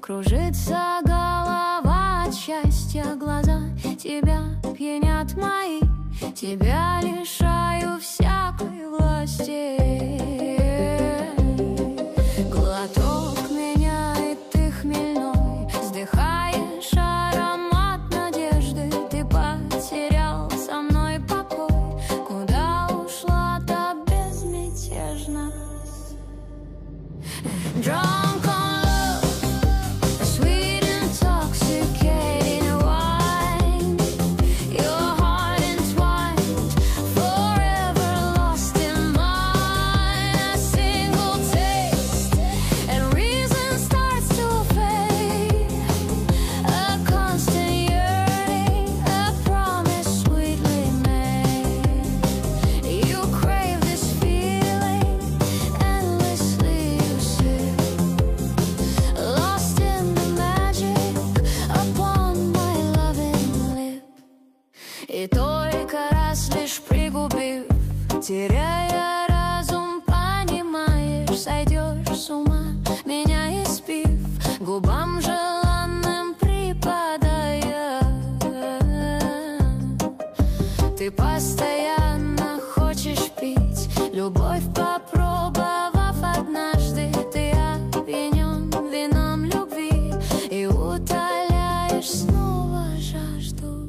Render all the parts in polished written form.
Кружится голова от счастья, глаза тебя пьянят мои. Тебя лишаю всякой власти. Глоток меня, и ты хмельной, вздыхаешь аромат надежды. Ты потерял со мной покой. Куда ушла та безмятежность? Drunk on love, a sweet intoxicating wine. Your heart entwined, forever lost in mine. A single taste and reason starts to fade. A constant yearning, a promise sweetly made. You crave this feeling, endlessly you sip. Lost in the magic upon my loving lip. И только раз лишь пригубив, теряя разум, понимаешь, сойдешь с ума, меня испив, губам желанным припадая. Ты постоянно хочешь пить, любовь попробовав однажды. Ты опьянен вином любви и утоляешь снова жажду.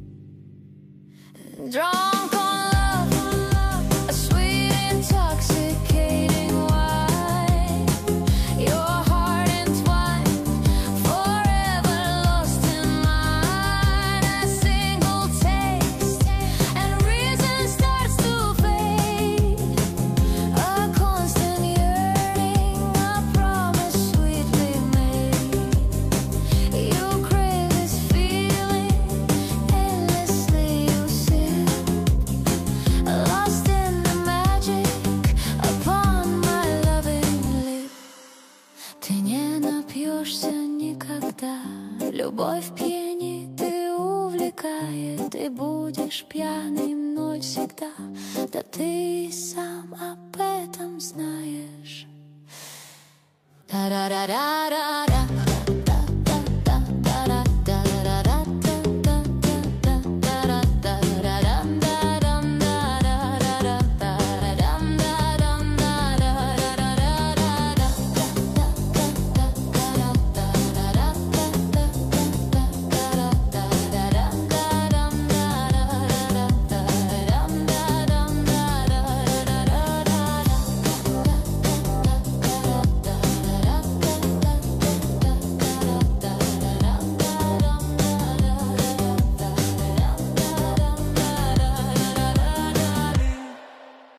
Drunk on love, a sweet intoxicating wine. Your heart entwined, forever lost in mine. A single taste and reason starts to fade. A constant yearning, a promise sweetly made. You crave this feeling, endlessly you sip. Lost in the magic upon my loving lip. Ты не напьешься никогда, любовь пьянит и увлекает. Ты будешь пьяным мной всегда, да ты и сам об этом знаешь. Та-ра-ра-ра-ра.